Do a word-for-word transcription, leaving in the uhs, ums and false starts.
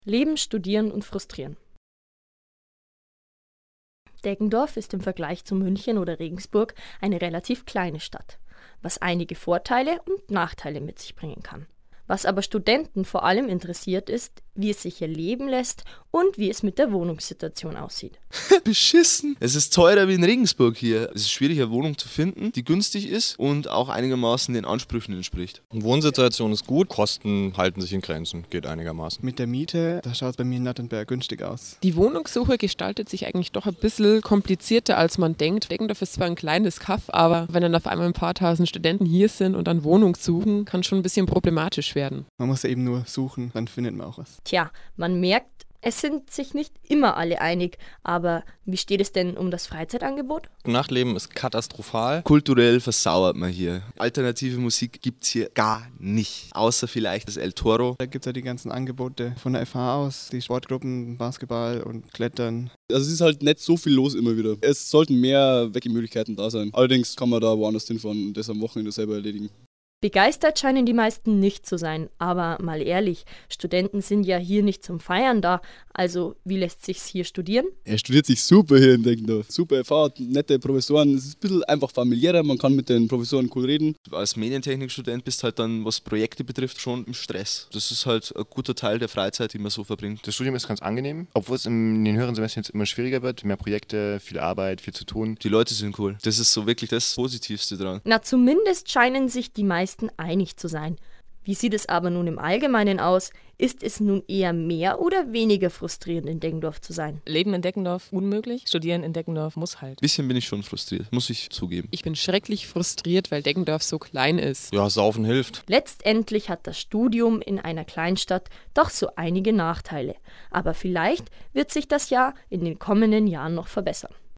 Leben, studieren und frustrieren. Deggendorf ist im Vergleich zu München oder Regensburg eine relativ kleine Stadt, was einige Vorteile und Nachteile mit sich bringen kann. Was aber Studenten vor allem interessiert ist, wie es sich hier leben lässt und wie es mit der Wohnungssituation aussieht. Beschissen! Es ist teurer wie in Regensburg hier. Es ist schwierig, eine Wohnung zu finden, die günstig ist und auch einigermaßen den Ansprüchen entspricht. Die Wohnsituation ist gut, Kosten halten sich in Grenzen, geht einigermaßen. Mit der Miete, da schaut es bei mir in Nattenberg günstig aus. Die Wohnungssuche gestaltet sich eigentlich doch ein bisschen komplizierter, als man denkt. Deggendorf ist zwar ein kleines Kaff, aber wenn dann auf einmal ein paar tausend Studenten hier sind und dann Wohnung suchen, kann schon ein bisschen problematisch werden. Man muss ja eben nur suchen, dann findet man auch was. Tja, man merkt, es sind sich nicht immer alle einig, aber wie steht es denn um das Freizeitangebot? Nachtleben ist katastrophal. Kulturell versauert man hier. Alternative Musik gibt es hier gar nicht, außer vielleicht das El Toro. Da gibt es ja die ganzen Angebote von der F H aus, die Sportgruppen, Basketball und Klettern. Also es ist halt nicht so viel los immer wieder. Es sollten mehr Weggemöglichkeiten da sein. Allerdings kann man da woanders hinfahren und das am Wochenende selber erledigen. Begeistert scheinen die meisten nicht zu sein, aber mal ehrlich, Studenten sind ja hier nicht zum Feiern da, also wie lässt sich's hier studieren? Er studiert sich super hier in Deggendorf. Super F H, nette Professoren, es ist ein bisschen einfach familiärer, man kann mit den Professoren cool reden. Als Medientechnikstudent bist halt dann, was Projekte betrifft, schon im Stress. Das ist halt ein guter Teil der Freizeit, die man so verbringt. Das Studium ist ganz angenehm, obwohl es in den höheren Semestern jetzt immer schwieriger wird, mehr Projekte, viel Arbeit, viel zu tun. Die Leute sind cool. Das ist so wirklich das Positivste dran. Na, zumindest scheinen sich die meisten einig zu sein. Wie sieht es aber nun im Allgemeinen aus? Ist es nun eher mehr oder weniger frustrierend, in Deggendorf zu sein? Leben in Deggendorf unmöglich, studieren in Deggendorf muss halt. Ein bisschen bin ich schon frustriert, muss ich zugeben. Ich bin schrecklich frustriert, weil Deggendorf so klein ist. Ja, Saufen hilft. Letztendlich hat das Studium in einer Kleinstadt doch so einige Nachteile. Aber vielleicht wird sich das ja in den kommenden Jahren noch verbessern.